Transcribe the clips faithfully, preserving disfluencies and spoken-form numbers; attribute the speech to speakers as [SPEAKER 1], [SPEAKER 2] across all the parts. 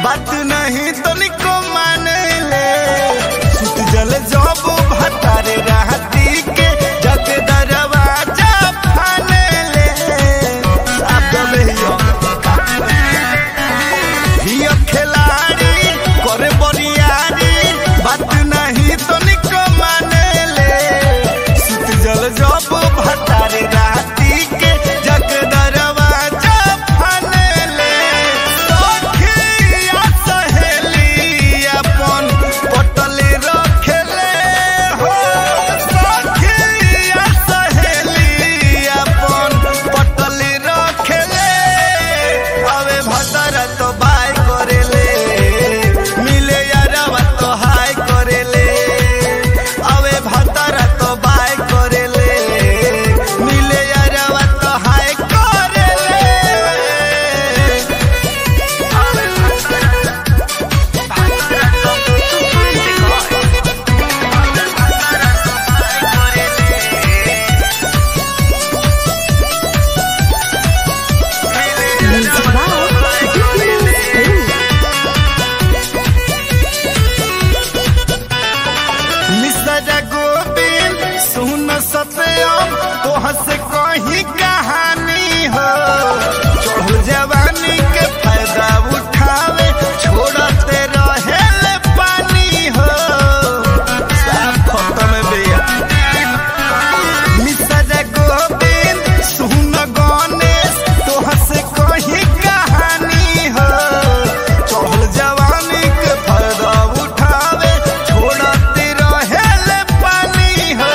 [SPEAKER 1] बात नहीं तनिको माने ले सुत जल जब भतारे राती के जग दरवाजा फाने ले अब भैया हिया खिलाड़ी करे बरियारी बात नहीं तनिको माने ले सुत जल जब भतारे राती के जग दरवाजा फाने ले सखिया सहेली अपन पटले रखेले हो सखिया सहेली अपन पटले रखेले अबे भतरा तो बाय करेले मिले यारवा तो हाय करेले अबे भतरा तो बाय करेले मिले यारवा तो हाय करेले अबे भतरा तो
[SPEAKER 2] Music by Ridiculous Food.
[SPEAKER 1] Mishra Govind सुन सत्यम तोहर से कहीं कहानी हो चढ़ जवानी के फायदा उठावे छोड़ते रहे पानी हो साफ खत्म भैया मिश्रा गोविंद सुन गणेश तोहर से कहीं कहानी हो चढ़ जवानी के फायदा उठावे छोड़ते रहे पानी हो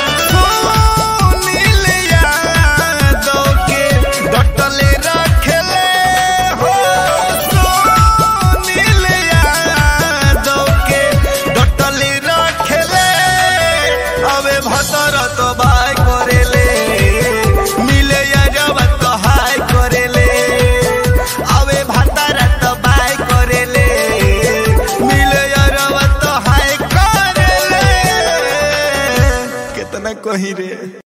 [SPEAKER 1] सुनील यादव के डटले रखेले हो सुनील यादव के डटले रखेले अबे भतरा तो बाय करेले मिले यारवा तो हाय करेले अबे भतरा तो बाय करेले मिले यारवा तो हाय करेले कितना कहीं रे।